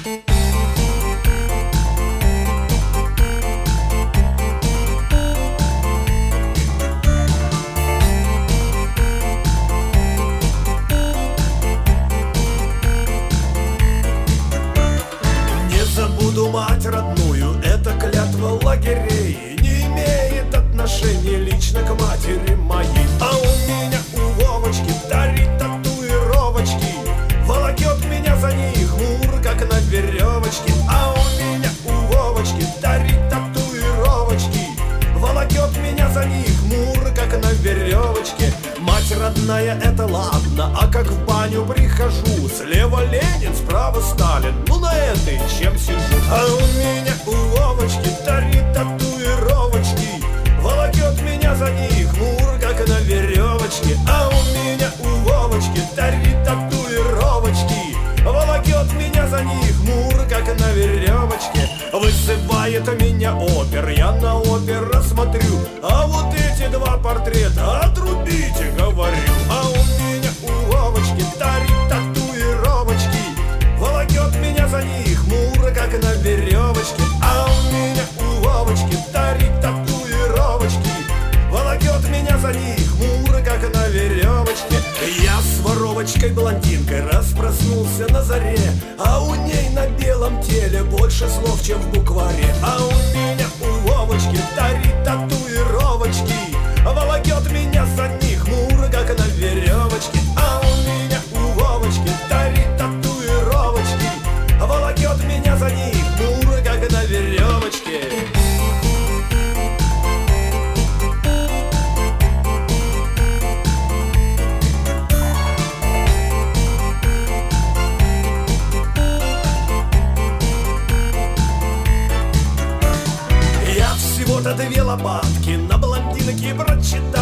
Забуду мать родную, это клятва лагерей, не имеет отношения лично к матери моей. А у меня у Вовочки дарит татуировочки, волокет меня за них мур, как на веревочке. А у меня у Вовочки дарит татуировочки, волокет меня за них мур, как на веревочке. Мать родная, это ладно, а как в баню прихожу, слева Ленин, справа Сталин, ну на этой чем сижу. А у меня у Вовочки дарит татуировочки, волокет меня за них мур, как на веревочке. А у меня у Вовочки дарит татуировочки, волокет меня за них мур, как на веревочке. Вызывает меня опер, я на опер рассмотрю, а вот эти два портрета отрубите, говорю. А у меня у Вовочки дарит татуировочки, волокет меня за них мур, как на веревочке. А у меня у Вовочки дарит татуировочки, волокет меня за них мур, как на веревочке. Я с воровочкой блондинкой раз проснулся на заре, а у ней на белом теле больше слов, чем в букваре. А у меня у Вовочки дарит татуировочки, волокет меня за них мур, как на веревочке. А у меня у Вовочки дарит татуировочки, волокет меня за них мур, как на веревочке. Всего-то две лопатки на блондинке прочитал.